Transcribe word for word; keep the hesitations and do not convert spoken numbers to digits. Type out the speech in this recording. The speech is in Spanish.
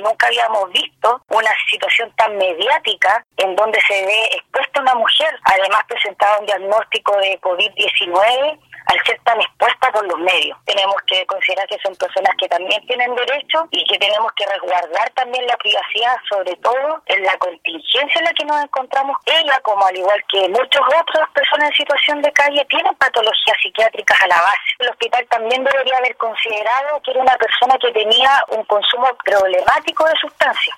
nunca habíamos visto una situación tan mediática en donde se ve expuesta una mujer, además presentada un diagnóstico de COVID diecinueve, al ser tan expuesta por los medios. Tenemos que considerar que son personas que también tienen derechos y que tenemos que resguardar también la privacidad, sobre todo en la contingencia en la que nos encontramos. Ella, como al igual que muchas otras personas en situación de calle, tienen patologías psiquiátricas a la base. El hospital también debería haber considerado que era una persona que tenía un consumo problemático de sustancias.